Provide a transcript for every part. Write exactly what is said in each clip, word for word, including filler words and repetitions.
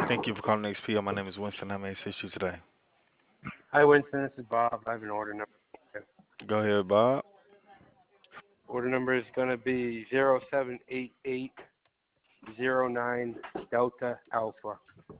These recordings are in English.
Thank you for calling X P O. My name is Winston. How may I assist you today? Hi, Winston. This is Bob. I have an order number. Go ahead, Bob. Order number is going to be zero seven eight eight zero nine Delta Alpha.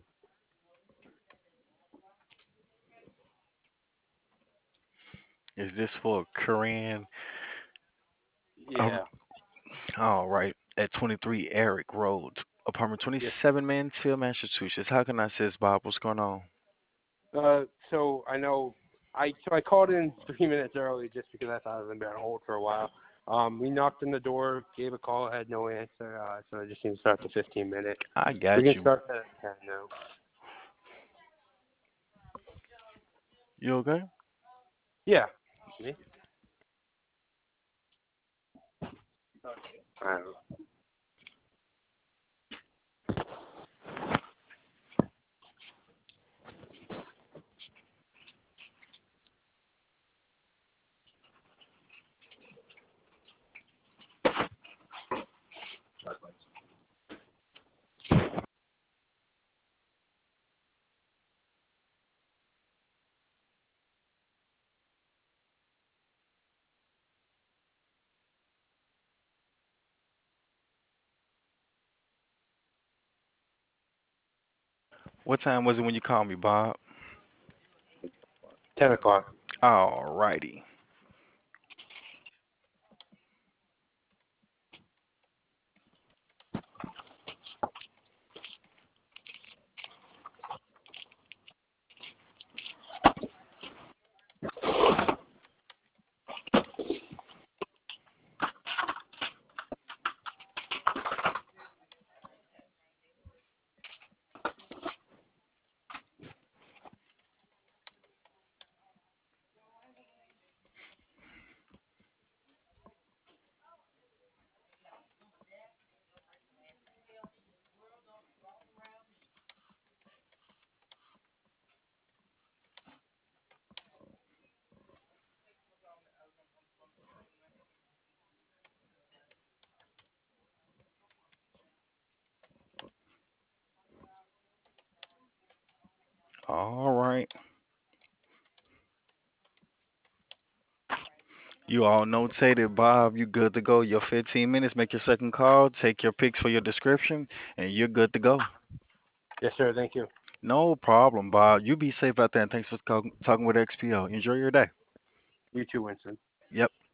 Is this for Korean? Um, Yeah. all right. At twenty-three Eric Road, apartment Yes. twenty-seven, Mansfield, Massachusetts. How can I assist, Bob? What's going on? Uh, so I know I so I called in three minutes early just because I thought I was going to be on hold for a while. Um, we knocked on the door, gave a call, had no answer, uh, so I just need to start the fifteen minute. I We got can you. start at ten now. You okay? Yeah. Me? I don't know. What time was it when you called me, Bob? ten o'clock. All righty. All right. You all notated, Bob. You good to go. Your fifteen minutes. Make your second call. Take your picks for your description, and you're good to go. Yes, sir. Thank you. No problem, Bob. You be safe out there, and thanks for call- talking with X P O. Enjoy your day. You too, Winston. Yep.